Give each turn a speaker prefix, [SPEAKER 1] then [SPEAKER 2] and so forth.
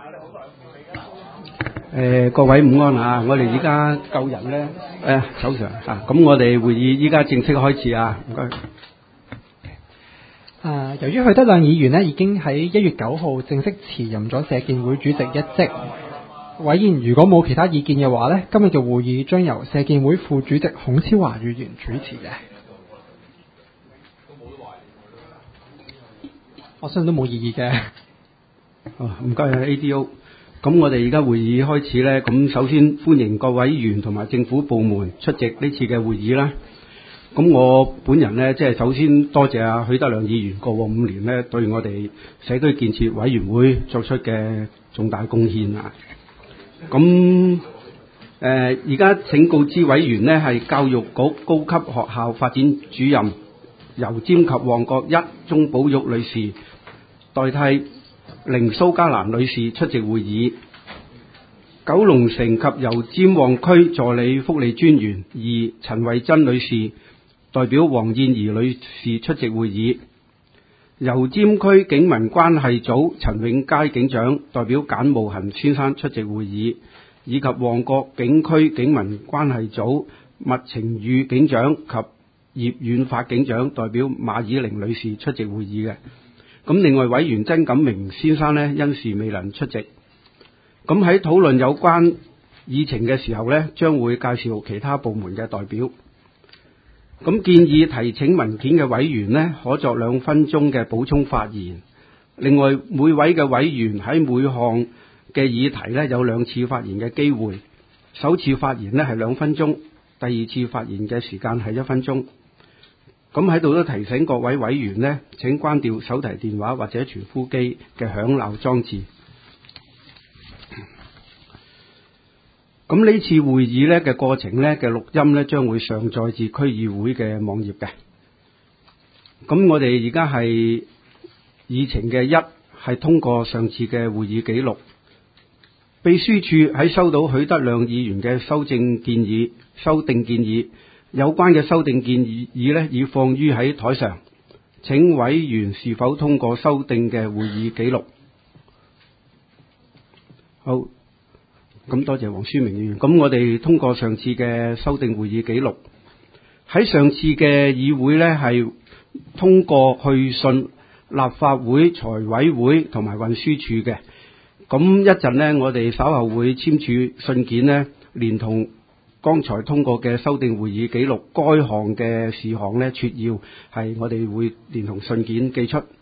[SPEAKER 1] 各位午安啊！我哋而家救人咧，手上啊，咁我哋會議依家正式開始啊！唔該。
[SPEAKER 2] 由於許德亮議員呢已經喺1月9號正式辭任咗社建會主席一職，委員如果冇其他意見嘅話呢，今日嘅會議將由社建會副主席孔超華議員主持嘅。我相信都冇異議嘅。
[SPEAKER 1] 唔該啊 ADO。咁我哋而家會議開始呢，咁首先歡迎各位委員同埋政府部門出席呢次嘅會議啦。咁我本人呢，即係首先多謝阿許德亮議員過往5年呢對我哋社區建設委員會作出嘅重大貢獻啊。咁而家請告知委員呢，係教育局高級學校發展主任油尖及旺角1鍾寶玉女士代替凌蘇嘉蘭女士出席會議，九龍城及油尖旺區助理福利專員2陳慧珍女士代表黃燕儀女士出席會議，油尖區警民關係組陳永佳警長代表簡慕恒先生出席會議，以及旺角警區警民關係組麥晴宇警長及葉遠發警長代表馬以玲女士出席會議嘅。咁另外委員曾錦明先生呢，因事未能出席。咁喺討論有關議程嘅時候呢，將會介紹其他部門嘅代表。咁建議提請文件嘅委員呢，可作2分鐘嘅補充發言。另外每位嘅委員喺每項嘅議題呢，有2次發言嘅機會。首次發言呢係2分鐘，第2次發言嘅時間係1分鐘。咁喺度都提醒各位委員呢，請關掉手提電話或者傳呼機嘅響鬧裝置。咁呢次會議呢嘅過程呢嘅錄音呢，將會上載至區議會嘅網頁嘅。咁我哋而家係議程嘅1係通過上次嘅會議記錄。秘書處喺收到許德亮議員嘅修訂建議，有關嘅修訂建議呢已放於喺台上，請委員是否通過修訂嘅會議記錄。好，咁多謝黃書明議員。咁我哋通過上次嘅修訂會議記錄。喺上次嘅議會呢係通過去信立法會財委會同埋運輸署嘅。咁一陣呢，我哋稍後會簽署信件呢，連同剛才通過嘅修訂會議記錄，該項嘅事項呢，撮要係我哋會連同信件寄出。